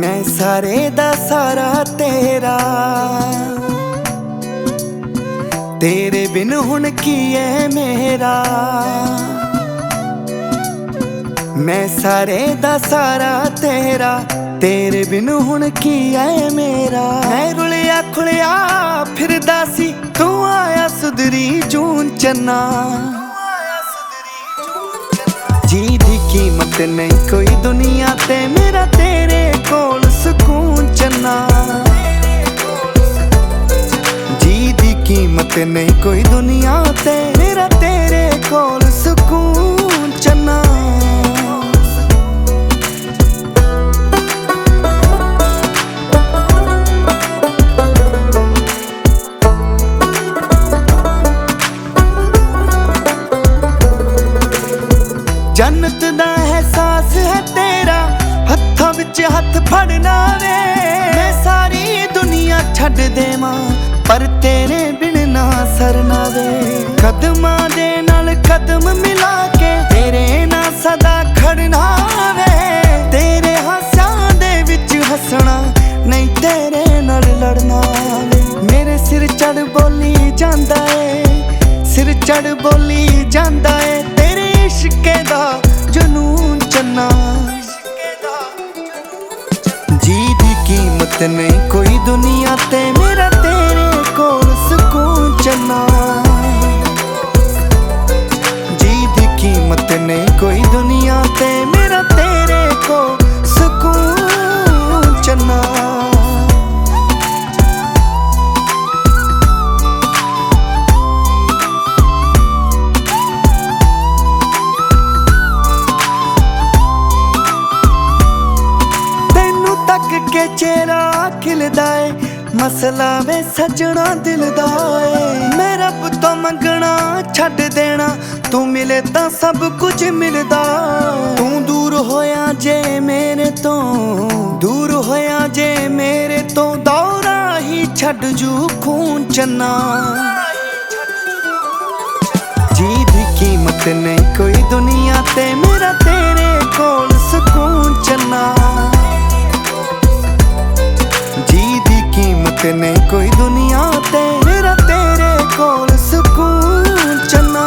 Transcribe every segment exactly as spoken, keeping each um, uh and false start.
मैं सारे दा सारा तेरा, तेरे बिन हुण की है मेरा। मैं सारे दा सारा तेरा, तेरे बिन हुण की है मेरा। मैं रुलिया खुलिया फिरदा सी, तू आया सुधरी जून चन्ना। जी दी कीमत नहीं कोई दुनिया ते, मेरा तेरे कोल सुकून चन्ना। जी दी कीमत नहीं कोई दुनिया ते, मेरा तेरे कोल सुकून चन्ना। जन्नत दा एहसास है तेरा, हत्थां विच हत्थ फड़ना वे। मैं सारी दुनिया छड्ड देवां, पर तेरे बिन ना सरना वे। कदमां दे नाल कदम मिला के, तेरे ना सदा खड़ना वे। तेरे हास्यां दे विच हसना, नहीं तेरे नाल लड़ना वे। मेरे सिर चढ़ बोली जांदा ए, सिर चढ़ बोली जांदा ए, तेरे इश्के दा जुनून चन्ना। जी दी कीमत नहीं कोई दुनिया ते, मेरा तेरे कोल सुकून चन्ना। जी दी कीमत नहीं कोई दुनिया ते, मेरा तेरे कोल सुकून चन्ना। के चेहरा खिलदा है, मसला वे सजना दिल दा है। मैं रब तो मंगना छड्ड देना, तू मिले तां सब कुछ मिलदा। तू दूर होया जे मेरे तो, दूर होया जे मेरे तो, दौरा ही छड्ड जू खून चन्ना। जी दी कीमत नहीं कोई दुनिया ते, मेरा तेरे कोल सुकून चन्ना। कीमत नहीं कोई दुनिया ते, मेरा तेरे कोल सुकून चन्ना।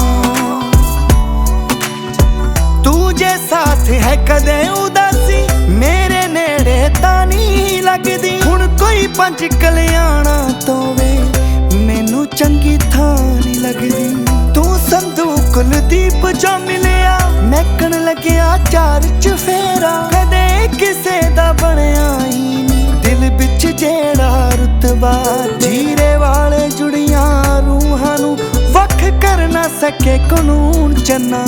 तू जे साथ है कदे उदासी, मेरे नेड़े तां नहीं लगदी। हुण कोई पंज कल्याणा तो वे, मैनू चंगी थां नहीं लगदी। तू संधू कुलदीप जो मिलिया, महकन लग्या चार चफेरा। कदे किसे दा बनया ही नहीं, दिल बिच जेड़ा रुतबा। जीरे वाले जुड़ियां रूहां नू वख कर ना सके कानून चन्ना।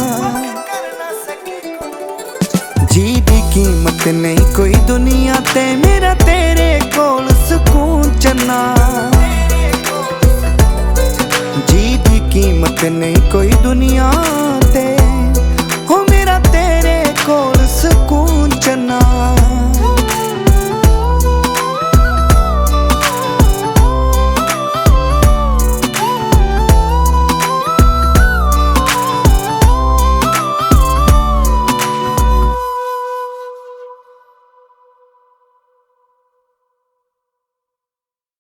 जी दी कीमत नहीं कोई दुनिया ते, मेरा तेरे कोल सुकून चन्ना। जी दी कीमत नहीं कोई दुनिया